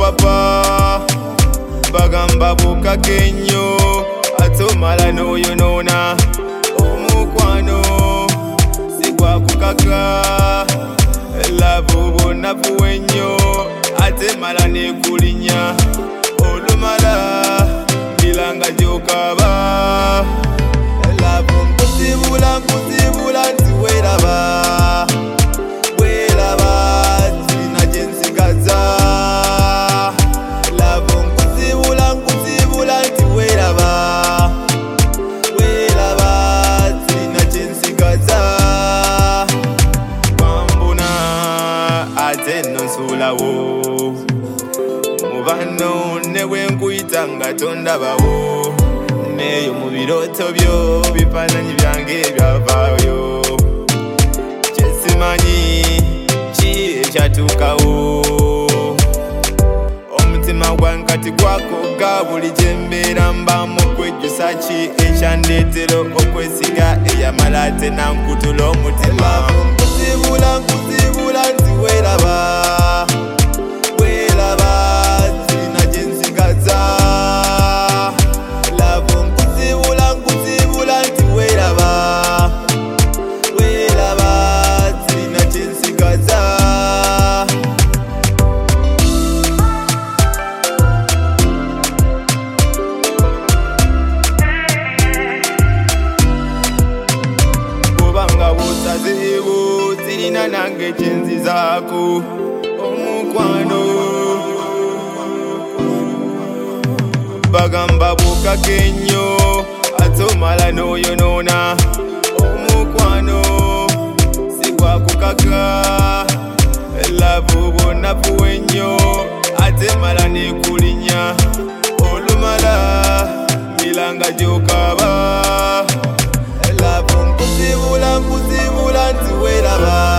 papa bagamba bukake nnyo ate omala n'oyonoona omukwano sigwa kukaka lavu bonavuwe ennyo ate mala nekulinya olumala bilanga gyokaba lavu nkuzibula nti weraba sirina gye nsigaza lavu nkuzibula nti weraba sirina gye nsigaza wambuna ate nno nsuulawo mubano ne bwenkuyita nga tondabawo neyo mu birooto byo bifaananyi byange ebyavaayo kyesimanyi ki ekyatuukawo omutima gwankati gwakoga buli gye mbeera mbamu kwejjusa ki ekyandeetera okwesiga eyamala ate nankutula omutima nkuzibula nti weraba sirina gye nsigaza lavu nkuzibula nti weraba sirina gye nsigaza bwobanga bwosazeewo sirina nange kye nzizaako omukwano bagamba bukake nnyo ate omala n'oyonoona omukwano sigwa kukaka lavu bonavuwe nnyo ate mala nekulinya olumala milanga gyokaba lavu nkuzibula nti weraba